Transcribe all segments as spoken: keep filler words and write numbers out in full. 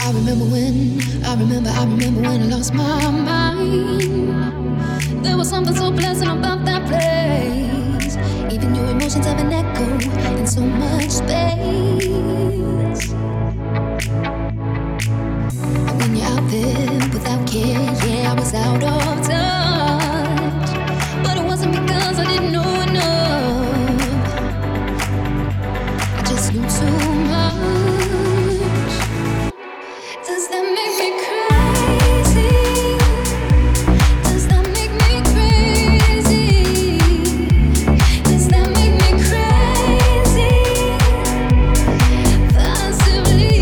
I remember when, I remember, I remember when I lost my mind. There was something so pleasant about that place. Even your emotions have an echo in so much space. And when you're out there without care, yeah, I was out of touch. But it wasn't because I didn't know enough. I just knew too much. Does that make me crazy? Does that make me crazy? Does that make me crazy? Possibly.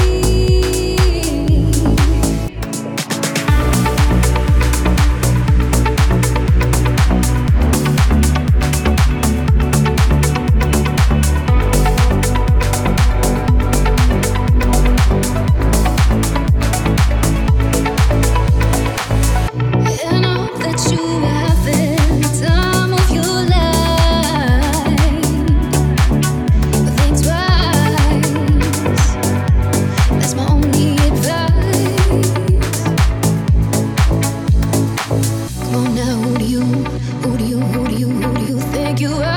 And I hope that you are having the time of your life. But think twice. That's my only advice. Come on now, who do you, who do you, who do you, who do you think you are?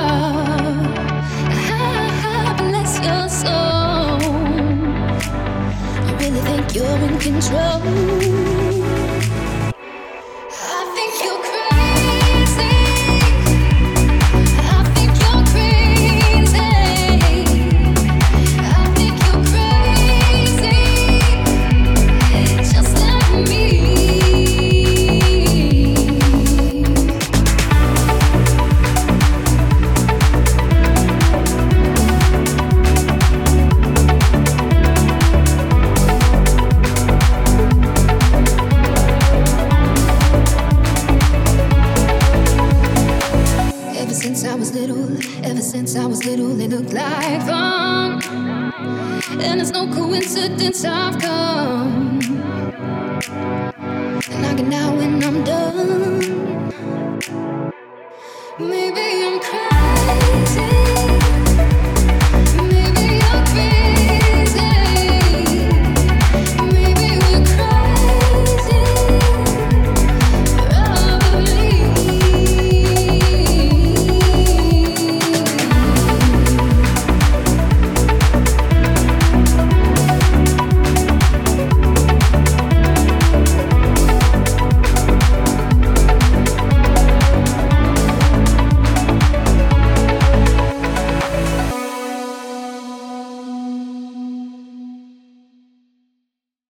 Ah, bless your soul. You really think you're in control? I think you're crazy. I think you're crazy. I think you're crazy. Just like me. Ever since I was little, ever since I was little, it looked like fun. And it's no coincidence I've come. And I get now when I'm done. Maybe I'm crazy.